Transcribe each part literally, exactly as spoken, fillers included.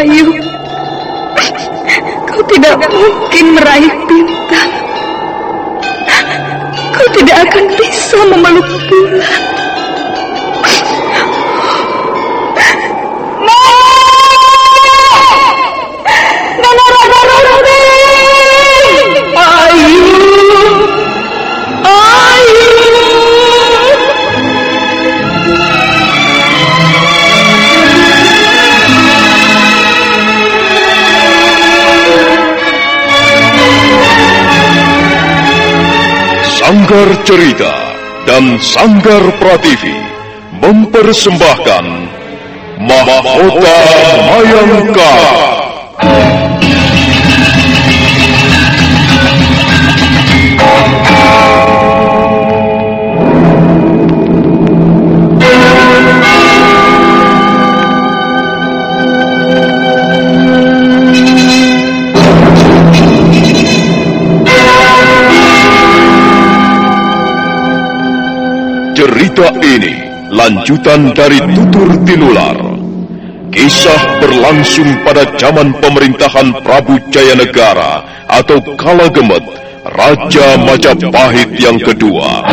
Ayu, kau tidak mungkin meraih bintang. Kau tidak akan bisa memeluk bulan. Sanggar Cerita dan Sanggar Prativi mempersembahkan Mahkota Mayangkara. Cerita ini lanjutan dari Tutur Tinular. Kisah berlangsung pada zaman pemerintahan Prabu Jayanegara atau Kala Gemet, Raja Majapahit yang kedua.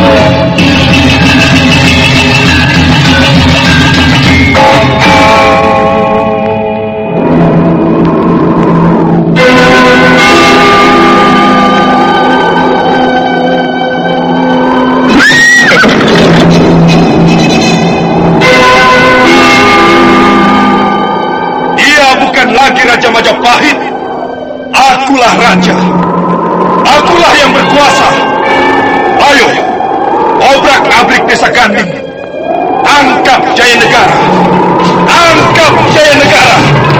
Lagi Raja Majapahit, akulah raja, akulah yang berkuasa. Ayo, obrak-abrik desa Ganding, tangkap Jayanegara, tangkap Jayanegara.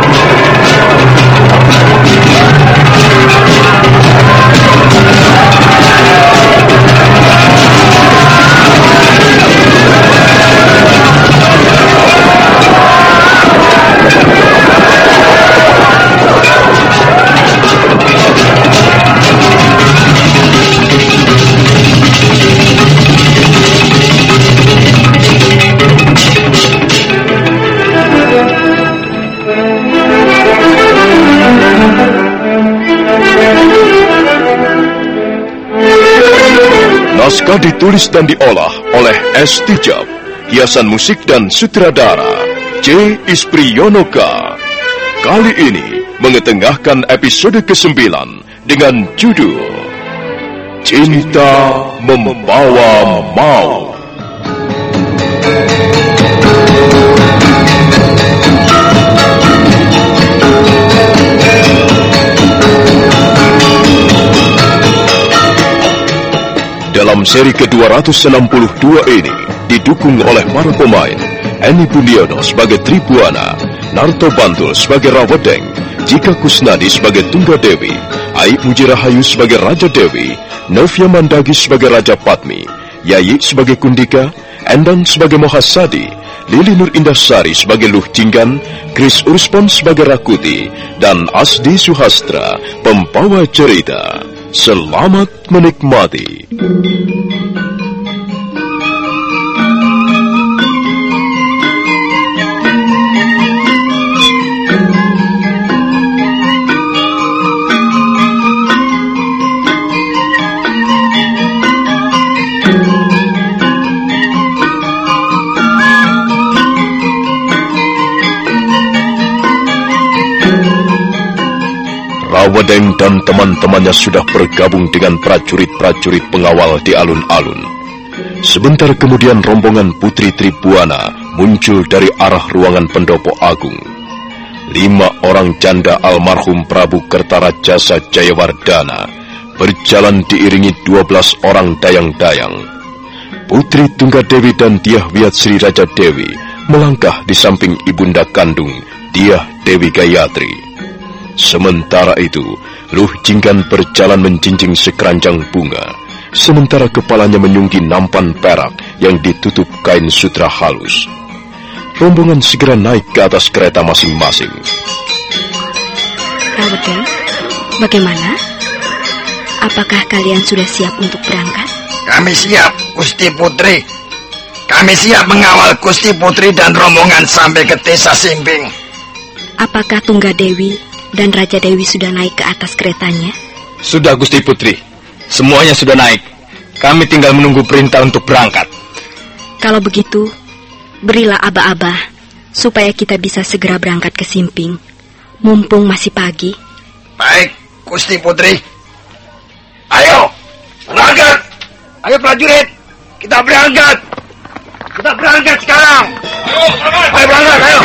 Naskah ditulis dan diolah oleh S. Tijab, hiasan musik dan sutradara C. Ispriyonoka. Kali ini mengetengahkan episode kesembilan dengan judul Cinta Membawa Maut. Dalam seri ke dua ratus enam puluh dua ini didukung oleh para pemain Eni Bundiono sebagai Tribuana, Narto Bantul sebagai Rawedeng, Jika Kusnadi sebagai Tunggadewi, Aik Mujirahayu sebagai Raja Dewi, Novia Mandagi sebagai Raja Padmi, Yayi sebagai Kundika, Endang sebagai Mohasadi, Lili Nur Indasari sebagai Luh Jinggan, Chris Urspon sebagai Rakuti, dan Asdi Suhastra pembawa cerita. Selamat menikmati. Rawedeng dan teman-temannya sudah bergabung dengan prajurit-prajurit pengawal di alun-alun. Sebentar kemudian rombongan Putri Tribuana muncul dari arah ruangan pendopo agung. Lima orang janda almarhum Prabu Kertarajasa Jayawardana berjalan diiringi dua belas orang dayang-dayang. Putri Tunggadewi dan Diah Wiat Sri Raja Dewi melangkah di samping ibunda kandung Diah Dewi Gayatri. Sementara itu, Luh Jinggan berjalan menjinjing sekeranjang bunga, sementara kepalanya menyunggi nampan perak yang ditutup kain sutra halus. Rombongan segera naik ke atas kereta masing-masing. Rawedeng, bagaimana? Apakah kalian sudah siap untuk berangkat? Kami siap, Gusti Putri. Kami siap mengawal Gusti Putri dan rombongan sampai ke desa Simping. Apakah Tunggadewi dan Raja Dewi sudah naik ke atas keretanya? Sudah, Gusti Putri. Semuanya sudah naik. Kami tinggal menunggu perintah untuk berangkat. Kalau begitu, berilah aba-aba supaya kita bisa segera berangkat ke Simping, mumpung masih pagi. Baik, Gusti Putri. Ayo, berangkat. Ayo prajurit, kita berangkat. Kita berangkat sekarang. Ayo berangkat, ayo.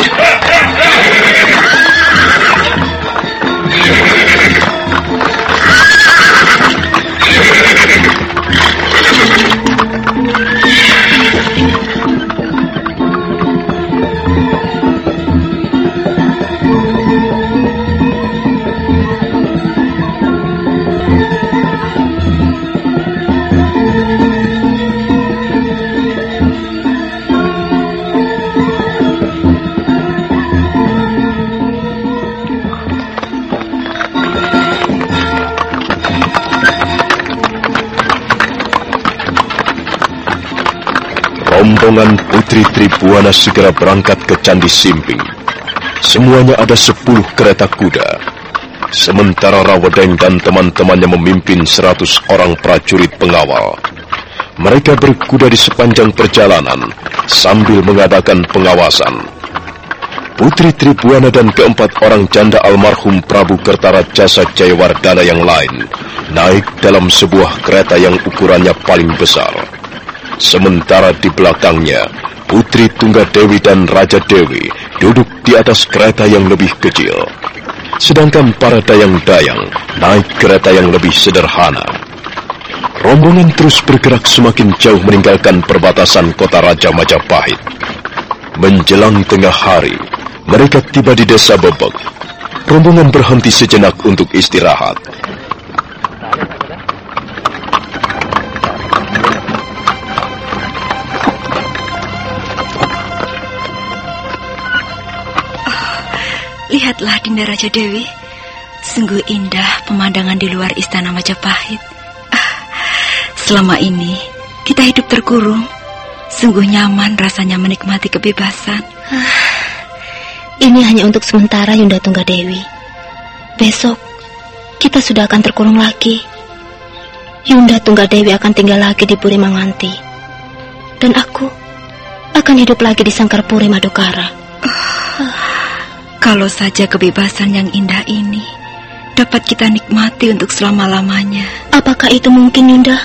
Rombongan Putri Tribuana segera berangkat ke Candi Simping. Semuanya ada sepuluh kereta kuda. Sementara Rawedeng dan teman-temannya memimpin seratus orang prajurit pengawal. Mereka berkuda di sepanjang perjalanan sambil mengadakan pengawasan. Putri Tribuana dan keempat orang janda almarhum Prabu Kertarajasa Jayawardana yang lain naik dalam sebuah kereta yang ukurannya paling besar. Sementara di belakangnya, Putri Tunggadewi dan Raja Dewi duduk di atas kereta yang lebih kecil. Sedangkan para dayang-dayang naik kereta yang lebih sederhana. Rombongan terus bergerak semakin jauh meninggalkan perbatasan kota Raja Majapahit. Menjelang tengah hari, mereka tiba di desa Bebek. Rombongan berhenti sejenak untuk istirahat. Lihatlah Dinda Raja Dewi, sungguh indah pemandangan di luar istana Majapahit. Ah, selama ini kita hidup terkurung, sungguh nyaman rasanya menikmati kebebasan. Ah, ini hanya untuk sementara, Yunda Tunggadewi. Besok kita sudah akan terkurung lagi. Yunda Tunggadewi akan tinggal lagi di Puri Manganti, dan aku akan hidup lagi di Sangkarpuri Madukara. Ah. Kalau saja kebebasan yang indah ini dapat kita nikmati untuk selama-lamanya. Apakah itu mungkin, Yunda?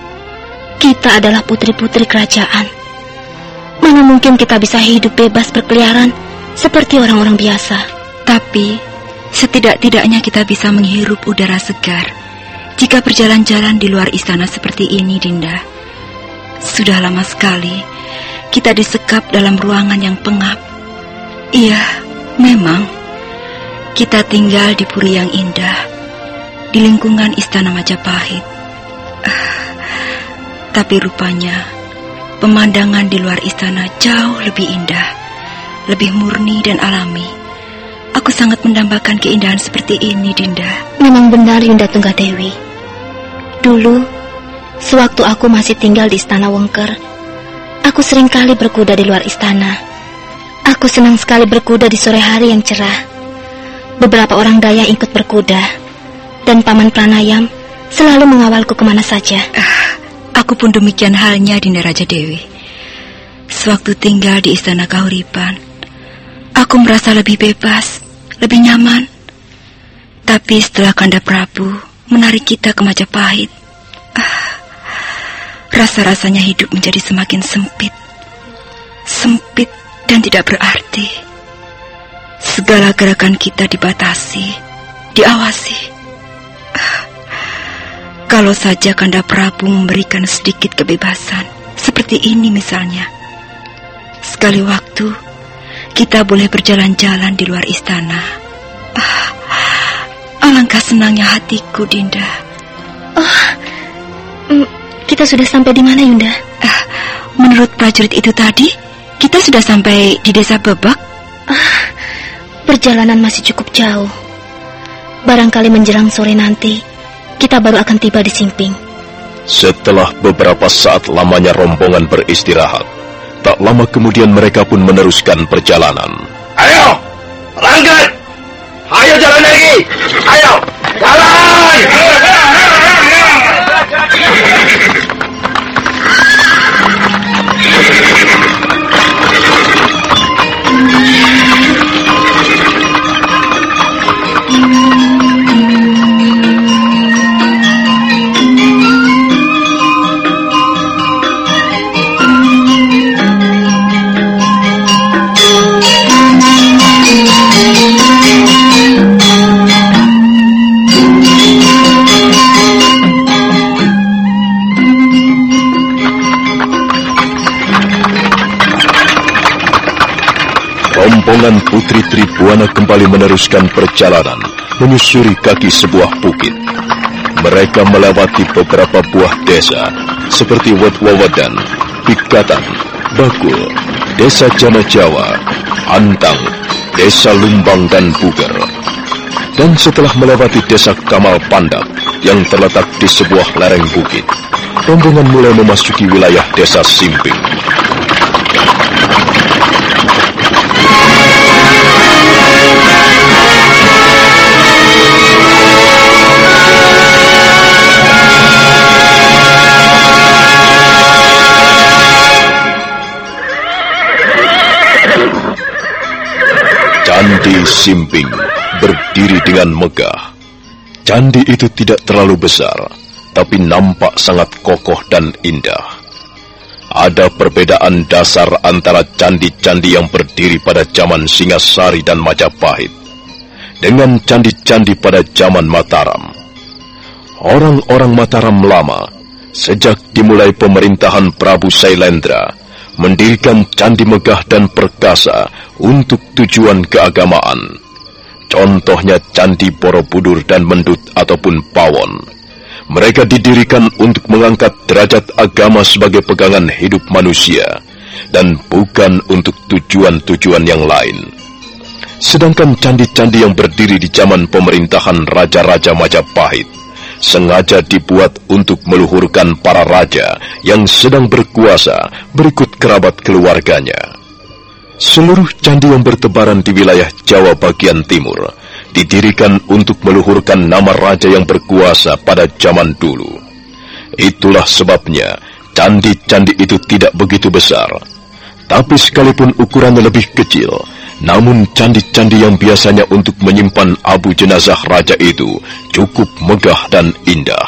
Kita adalah putri-putri kerajaan. Mana mungkin kita bisa hidup bebas berkeliaran seperti orang-orang biasa. Tapi setidak-tidaknya kita bisa menghirup udara segar jika berjalan-jalan di luar istana seperti ini, Dinda. Sudah lama sekali kita disekap dalam ruangan yang pengap. Iya, memang, kita tinggal di puri yang indah, di lingkungan istana Majapahit. Uh, tapi rupanya, pemandangan di luar istana jauh lebih indah, lebih murni dan alami. Aku sangat mendambakan keindahan seperti ini, Dinda. Memang benar, Yunda Tunggadewi. Dulu, sewaktu aku masih tinggal di istana Wengker, aku seringkali berkuda di luar istana. Aku senang sekali berkuda di sore hari yang cerah. Beberapa orang daya ikut berkuda, dan Paman Pranayam selalu mengawalku kemana saja. Uh, aku pun demikian halnya, Dinda Raja Dewi. Sewaktu tinggal di istana Kahuripan, aku merasa lebih bebas, lebih nyaman. Tapi setelah Kanda Prabu menarik kita ke Majapahit, uh, rasa-rasanya hidup menjadi semakin sempit. Sempit dan tidak berarti. Segala gerakan kita dibatasi, diawasi. Kalau saja Kanda Prabu memberikan sedikit kebebasan, seperti ini misalnya. Sekali waktu, kita boleh berjalan-jalan di luar istana. Ah, alangkah senangnya hatiku, Dinda. Oh, kita sudah sampai di mana, Yunda? Ah, menurut prajurit itu tadi, kita sudah sampai di desa Bebek. Ah, perjalanan masih cukup jauh. Barangkali menjelang sore nanti, kita baru akan tiba di Simping. Setelah beberapa saat lamanya rombongan beristirahat, tak lama kemudian mereka pun meneruskan perjalanan. Ayo, berangkat. rombongan Putri Tribuana kembali meneruskan perjalanan menyusuri kaki sebuah bukit. Mereka melewati beberapa buah desa seperti Wetwawadan, Pikatan, Bakul, Desa Jana Jawa, Antang, Desa Lumbang dan Buger. Dan setelah melewati Desa Kamal Pandak yang terletak di sebuah lereng bukit, rombongan mulai memasuki wilayah Desa Simping. Candi Simping berdiri dengan megah. Candi itu tidak terlalu besar, tapi nampak sangat kokoh dan indah. Ada perbedaan dasar antara candi-candi yang berdiri pada zaman Singasari dan Majapahit dengan candi-candi pada zaman Mataram. Orang-orang Mataram lama, sejak dimulai pemerintahan Prabu Sailendra, mendirikan candi megah dan perkasa untuk tujuan keagamaan. Contohnya Candi Borobudur dan Mendut ataupun Pawon. Mereka didirikan untuk mengangkat derajat agama sebagai pegangan hidup manusia dan bukan untuk tujuan-tujuan yang lain. Sedangkan candi-candi yang berdiri di zaman pemerintahan Raja-Raja Majapahit sengaja dibuat untuk meluhurkan para raja yang sedang berkuasa berikut kerabat keluarganya. Seluruh candi yang bertebaran di wilayah Jawa bagian timur didirikan untuk meluhurkan nama raja yang berkuasa pada zaman dulu. Itulah sebabnya candi-candi itu tidak begitu besar. Tapi sekalipun ukurannya lebih kecil, namun candi-candi yang biasanya untuk menyimpan abu jenazah raja itu cukup megah dan indah.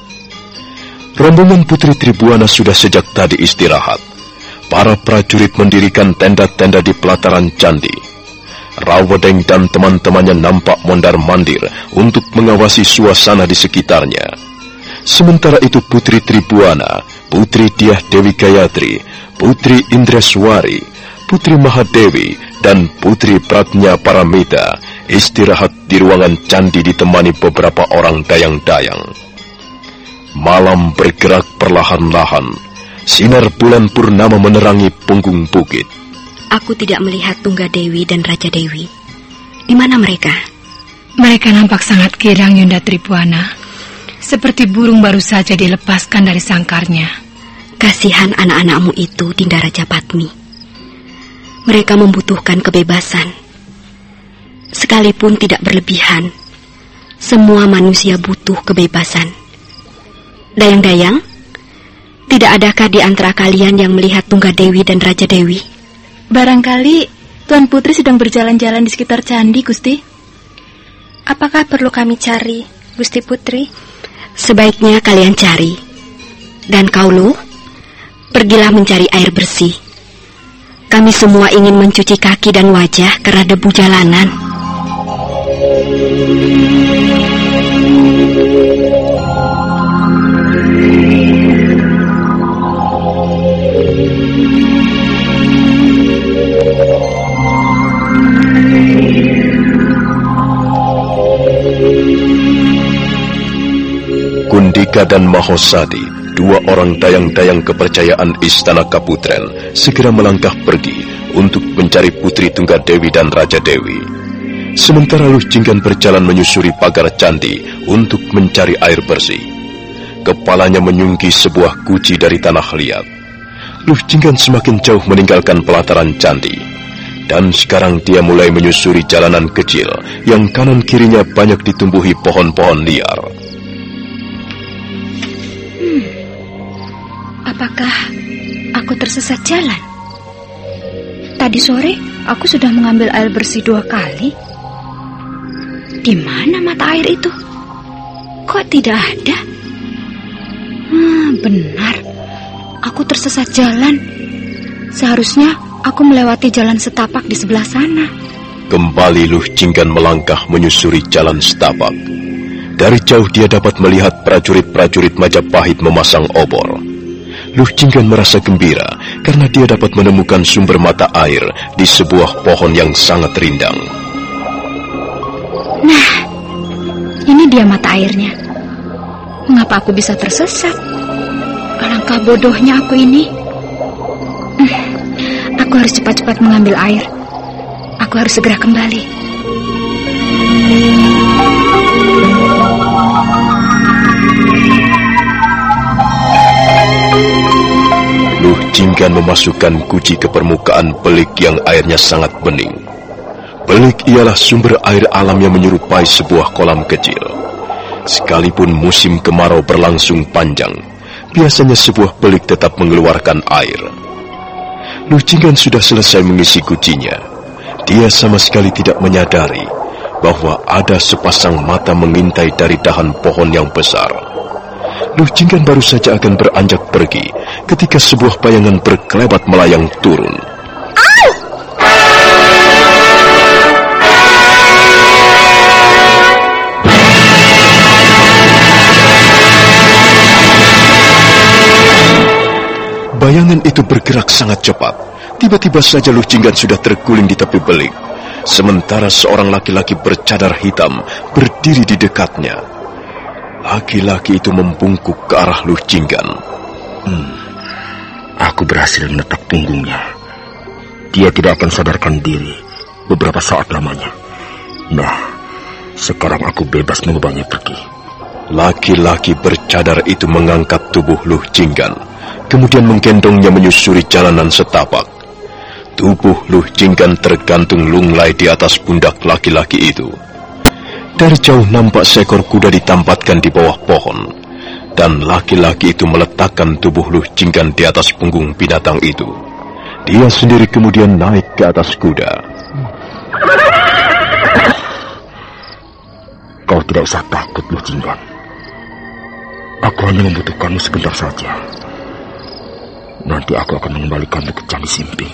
Rombongan Putri Tribuana sudah sejak tadi istirahat. Para prajurit mendirikan tenda-tenda di pelataran candi. Rawedeng dan teman-temannya nampak mondar-mandir untuk mengawasi suasana di sekitarnya. Sementara itu Putri Tribuana, Putri Diah Dewi Gayatri, Putri Indreswari, Putri Mahadewi, dan Putri Pratnya Paramita istirahat di ruangan candi ditemani beberapa orang dayang-dayang. Malam bergerak perlahan-lahan. Sinar bulan purnama menerangi punggung bukit. Aku tidak melihat Tunggadewi dan Raja Dewi. Di mana mereka? Mereka nampak sangat girang, Yunda Tribuana. Seperti burung baru saja dilepaskan dari sangkarnya. Kasihan anak-anakmu itu, Dinda Raja Patmi. Mereka membutuhkan kebebasan. Sekalipun tidak berlebihan, semua manusia butuh kebebasan. Dayang-dayang, tidak adakah di antara kalian yang melihat Tunggadewi dan Raja Dewi? Barangkali Tuan Putri sedang berjalan-jalan di sekitar candi, Gusti. Apakah perlu kami cari, Gusti Putri? Sebaiknya kalian cari. Dan kau, Lu, pergilah mencari air bersih. Kami semua ingin mencuci kaki dan wajah karena debu jalanan. Kundika dan Mahosadi, dua orang dayang-dayang kepercayaan Istana Kaputren, segera melangkah pergi untuk mencari Putri Tunggadewi dan Raja Dewi. Sementara Luh Jinggan berjalan menyusuri pagar candi untuk mencari air bersih. Kepalanya menyungki sebuah guci dari tanah liat. Luh Jinggan semakin jauh meninggalkan pelataran candi. Dan sekarang dia mulai menyusuri jalanan kecil yang kanan kirinya banyak ditumbuhi pohon-pohon liar. Hmm, apakah aku tersesat jalan? Tadi sore aku sudah mengambil air bersih dua kali. Di mana mata air itu? Kok tidak ada? Hmm, benar, aku tersesat jalan. Seharusnya aku melewati jalan setapak di sebelah sana. Kembali Luh Jinggan melangkah menyusuri jalan setapak. Dari jauh dia dapat melihat prajurit-prajurit Majapahit memasang obor. Luh Jinggan merasa gembira karena dia dapat menemukan sumber mata air di sebuah pohon yang sangat rindang. Nah, ini dia mata airnya. Mengapa aku bisa tersesat? Alangkah bodohnya aku ini. Aku harus cepat-cepat mengambil air. Aku harus segera kembali. Luh Jinggan memasukkan guci ke permukaan belik yang airnya sangat bening. Belik ialah sumber air alam yang menyerupai sebuah kolam kecil. Sekalipun musim kemarau berlangsung panjang, biasanya sebuah belik tetap mengeluarkan air. Luh Jinggan sudah selesai mengisi gucinya. Dia sama sekali tidak menyadari bahwa ada sepasang mata mengintai dari dahan pohon yang besar. Luh Jinggan baru saja akan beranjak pergi ketika sebuah bayangan berkelebat melayang turun. Bayangan itu bergerak sangat cepat. Tiba-tiba saja Luh Jinggan sudah terguling di tepi belik, sementara seorang laki-laki bercadar hitam berdiri di dekatnya. Laki-laki itu membungkuk ke arah Luh Jinggan. Hmm, aku berhasil menetak punggungnya. Dia tidak akan sadarkan diri beberapa saat lamanya. Nah, sekarang aku bebas mengubahnya pergi. Laki-laki bercadar itu mengangkat tubuh Luh Jinggan, kemudian menggendongnya menyusuri jalanan setapak. Tubuh Luh Jinggan tergantung lunglai di atas pundak laki-laki itu. Dari jauh nampak seekor kuda ditampatkan di bawah pohon, dan laki-laki itu meletakkan tubuh Luh Jinggan di atas punggung binatang itu. Dia sendiri kemudian naik ke atas kuda. Kau tidak usah takut, Luh Jinggan. Aku hanya membutuhkanmu sebentar saja. Nanti aku akan mengembalikanmu ke Candi Simping.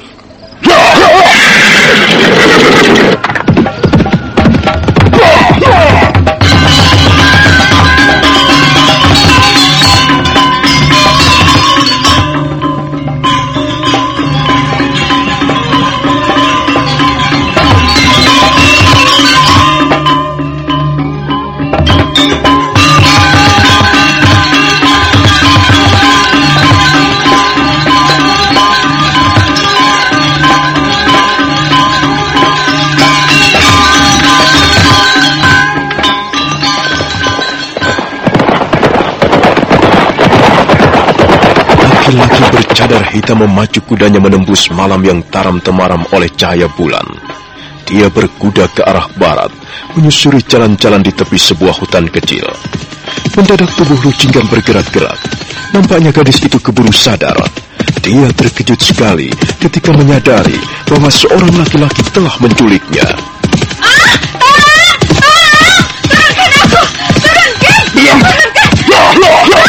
Laki-laki bercadar hitam memacu kudanya menembus malam yang taram-temaram oleh cahaya bulan. Dia berkuda ke arah barat, menyusuri jalan-jalan di tepi sebuah hutan kecil. Mendadak tubuh Luh Jinggan bergerak-gerak. Nampaknya gadis itu keburu sadar. Dia terkejut sekali ketika menyadari bahwa seorang laki-laki telah menculiknya. Ah! Tolong! Tolong! Turunkan aku! Turunkan! Diam! Loh, loh, loh!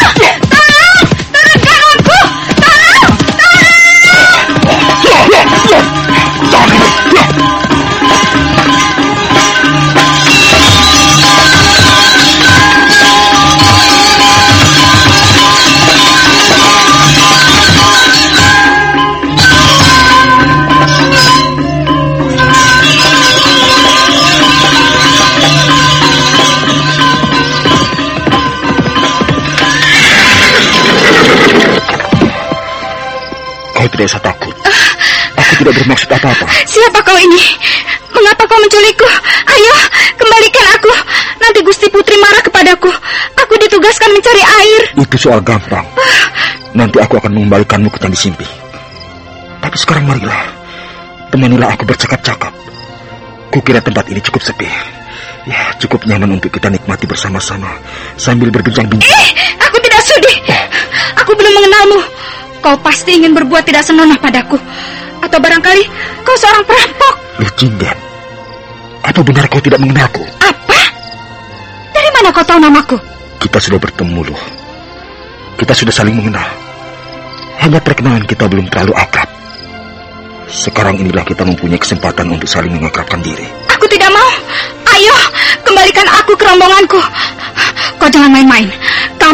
Kau tidak usah takut. Aku tidak bermaksud apa-apa. Siapa kau ini? Mengapa kau menculikku? Ayo, kembalikan aku. Nanti Gusti Putri marah kepadaku. Aku ditugaskan mencari air. Itu soal gampang. Nanti aku akan mengembalikanmu ke Candi Simping. Tapi sekarang marilah, temanilah aku bercakap-cakap. Kukira tempat ini cukup sepi. Ya, cukup nyaman untuk kita nikmati bersama-sama sambil berbincang-bincang. Eh, aku tidak sudi. Aku belum mengenalmu. Kau pasti ingin berbuat tidak senonoh padaku. Atau barangkali kau seorang perampok. Luh Jinggan, apa benar kau tidak mengenalku? Apa? Dari mana kau tahu namaku? Kita sudah bertemu, Luh. Kita sudah saling mengenal. Hanya perkenalan kita belum terlalu akrab. Sekarang inilah kita mempunyai kesempatan untuk saling mengakrabkan diri. Aku tidak mau. Ayo, kembalikan aku ke rombonganku. Kau jangan main-main. Kami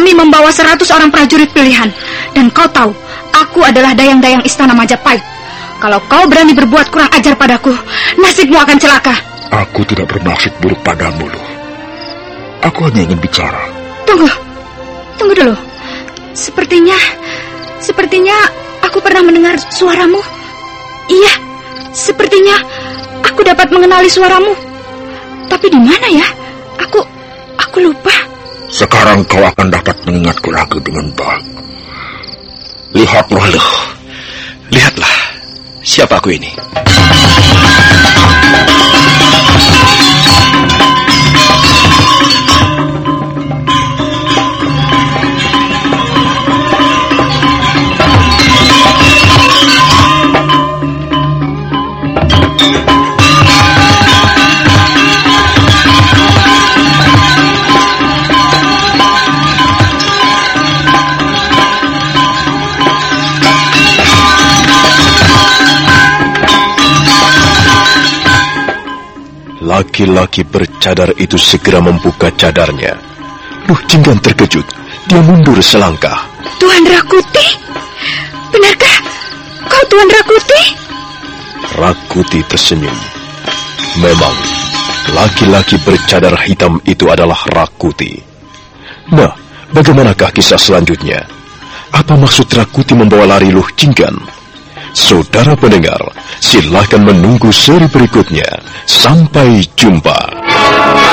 kami membawa seratus orang prajurit pilihan. Dan kau tahu, aku adalah dayang-dayang istana Majapahit. Kalau kau berani berbuat kurang ajar padaku, nasibmu akan celaka. Aku tidak bermaksud buruk padamu, Luh. Aku hanya ingin bicara. Tunggu, tunggu dulu. Sepertinya, sepertinya aku pernah mendengar suaramu. Iya, sepertinya aku dapat mengenali suaramu. Tapi di mana ya? Aku, aku lupa. Sekarang kau akan dapat mengingatku lagi dengan baik. Lihatlah, Luh. Lihatlah, siapa aku ini? Laki-laki bercadar itu segera membuka cadarnya. Luh Jinggan terkejut. Dia mundur selangkah. Tuan Rakuti? Benarkah kau Tuan Rakuti? Rakuti tersenyum. Memang, laki-laki bercadar hitam itu adalah Rakuti. Nah, bagaimanakah kisah selanjutnya? Apa maksud Rakuti membawa lari Luh Jinggan? Saudara pendengar, silakan menunggu seri berikutnya. Sampai jumpa.